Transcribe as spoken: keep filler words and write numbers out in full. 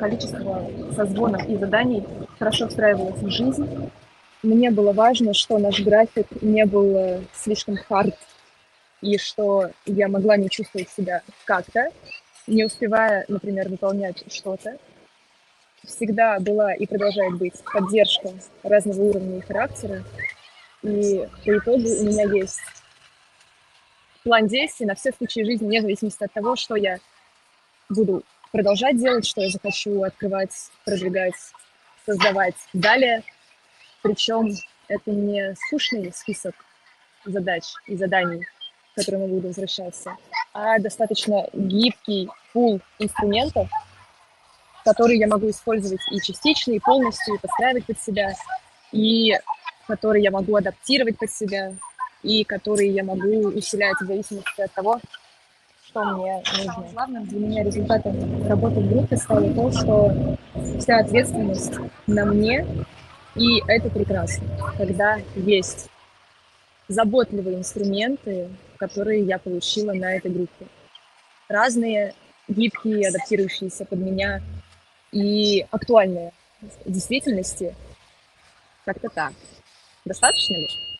количество созвонов и заданий хорошо встраивалось в жизнь. Мне было важно, что наш график не был, э, слишком hard, и что я могла не чувствовать себя как-то, не успевая, например, выполнять что-то. Всегда была и продолжает быть поддержка разного уровня и характера. И по итогу у меня есть план действий на все случаи жизни, вне зависимости от того, что я буду продолжать делать, что я захочу открывать, продвигать, создавать далее. Причем это не скучный список задач и заданий, к которым я буду возвращаться, а достаточно гибкий пул инструментов, которые я могу использовать и частично, и полностью, и подстраивать под себя, и которые я могу адаптировать под себя, и которые я могу усилять в зависимости от того, что мне нужно. Главным для меня результатом работы в группе стало то, что вся ответственность на мне, и это прекрасно, когда есть заботливые инструменты, которые я получила на этой группе. Разные, гибкие, адаптирующиеся под меня и актуальные в действительности. Как-то так. Достаточно ли?